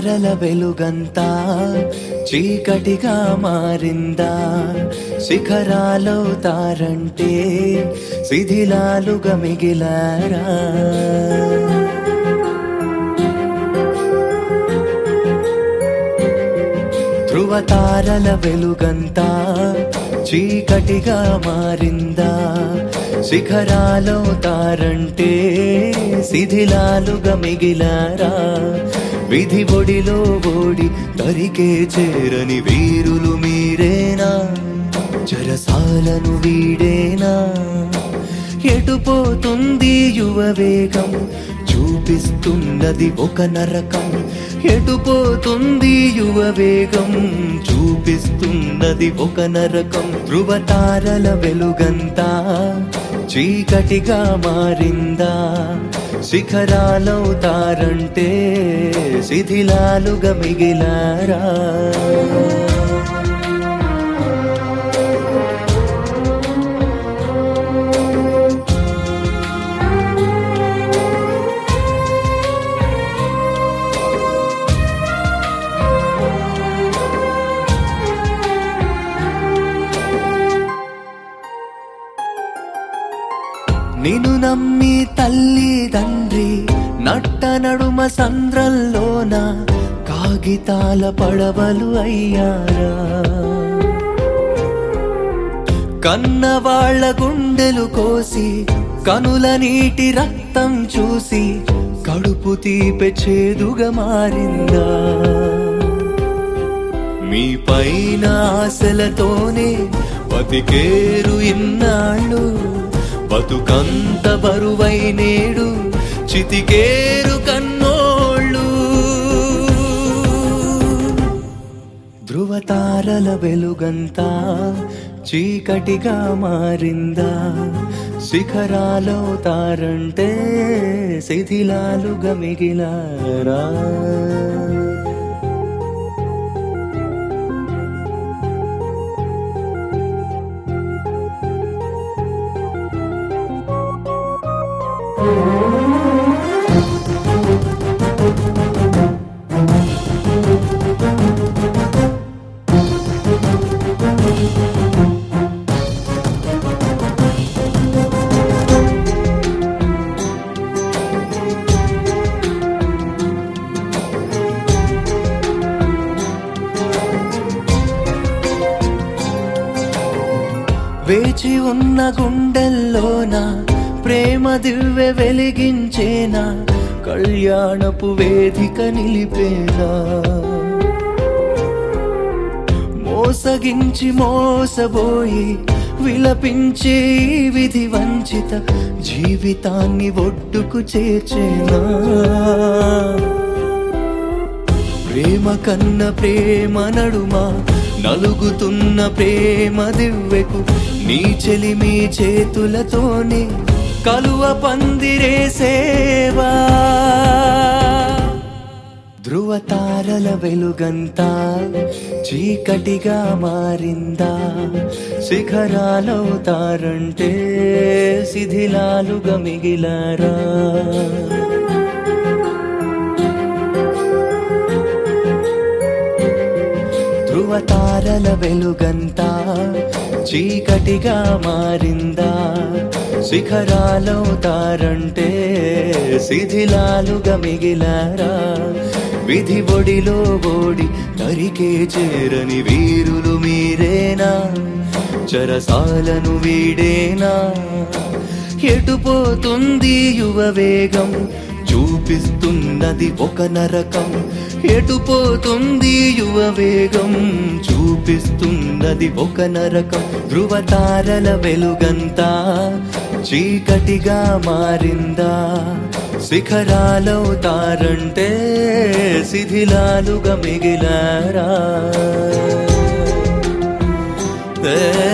తారల వెలుగంతా చీకటిగా మారిందా? శిఖరాలవుతారంటే శిథిలాలుగా మిగిలారా? ధ్రువతారల వెలుగంతా చీకటిగా మారిందా? శిఖరాలవుతారంటే శిథిలాలుగా మిగిలారా? విధి ఒడిలో ఓడి దరికే చేరని వీరులు మీరేనా? చెరసాలను వీడేనా? ఎటుపోతుంది యువ వేగం? చూపిస్తున్నది ఒక నరకం. ఎటుపోతుంది యువ వేగం? చూపిస్తున్నది ఒక నరకం. ధ్రువతారల వెలుగంతా చీకటిగా మారిందా? శిఖరాలవుతారంటే శిథిలాలుగా మిగిలారా? నిన్ను నమ్మి తల్లి తండ్రి నట్ట నడుమ సంద్రంలోన కాగితాల పడవలు అయ్యారా? కన్నవాళ్ల గుండెలు కోసి కనుల నీటి రక్తం చూసి కడుపు తీపే చేదుగా మారిందా? మీ పైన ఆశలతోనే బతికేరు ఇన్నాళ్ళు, బతుకంత బరువై నేడు చితికేరు కన్నోళ్ళు. ధ్రువతారల వెలుగంతా చీకటిగా మారిందా? శిఖరాలవుతారంటే శిథిలాలుగా మిగిలారా? వేచి ఉన్న గుండెల్లోన ప్రేమ దివ్వె వెలిగించేనా? కళ్యాణపు వేదిక నిలిపేనా? మోసగించి మోసబోయి విలపించే విధి వంచిత జీవితాన్ని ఒడ్డుకు చేర్చేనా? ప్రేమ కన్న ప్రేమ నడుమ నలుగుతున్న ప్రేమ దివ్వెకు నీ చెలిమి చేతులతోనే కలువ పందిరేసేవా? ధ్రువతారల వెలుగంతా చీకటిగా మారిందా? శిఖరాలవుతారంటే శిథిలాలుగా మిగిలారా? ధ్రువతారల వెలుగంతా చీకటిగా మారిందా? శిఖరాలవుతారంటే శిథిలాలుగా మిగిలారా? విధి ఒడిలో ఓడి దరికే చేరని వీరులు మీరేనా? చెరసాలను వీడేనా? ఎటుపోతుంది యువ వేగం? చూపిస్తున్నది ఒక నరకం. ఎటుపోతుంది యువ వేగం? చూపిస్తున్నది ఒక నరకం. ధ్రువతారల వెలుగంతా చీకటిగా మారిందా? శిఖరాలవుతారంటే శిథిలాలుగా మిగిలారా?